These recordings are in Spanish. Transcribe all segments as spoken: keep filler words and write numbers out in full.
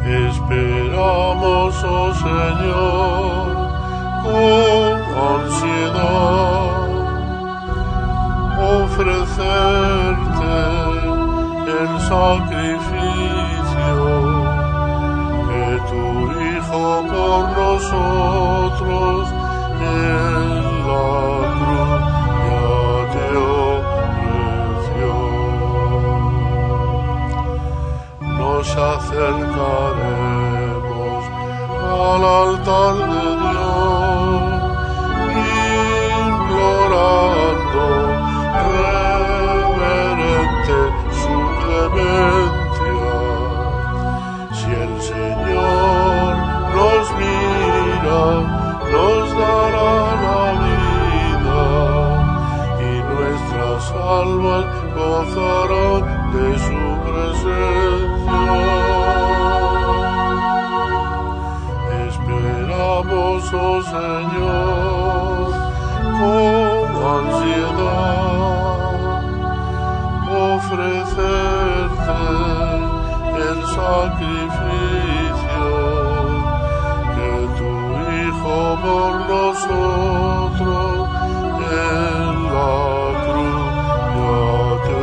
Esperamos, oh Señor, con ansiedad ofrecerte el sacrificio que tu Hijo por nosotros en la cruz ya te ofreció. Nos acercaremos al altar de Dios, implorando reverente su clemencia. Si el Señor nos mira, nos dará la vida, y nuestras almas gozarán de su presencia. Esperamos, oh Señor, con ansiedad ofrecerte el sacrificio que tu Hijo por nosotros en la cruz ya te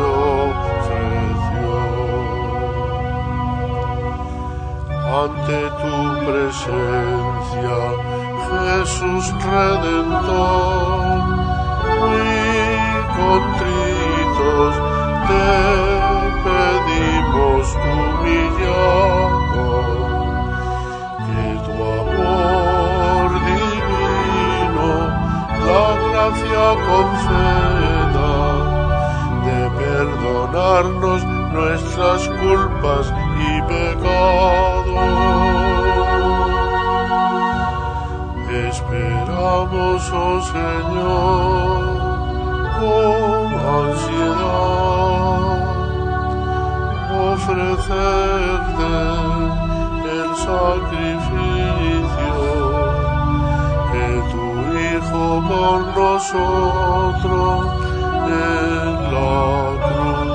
ofreció. Ante tu presencia, Jesús Redentor, muy contritos te pedimos humillados, que tu amor divino la gracia conceda de perdonarnos nuestras culpas y pecados. Esperamos, oh Señor, con ansiedad ofrecerte el sacrificio que tu Hijo por nosotros en la cruz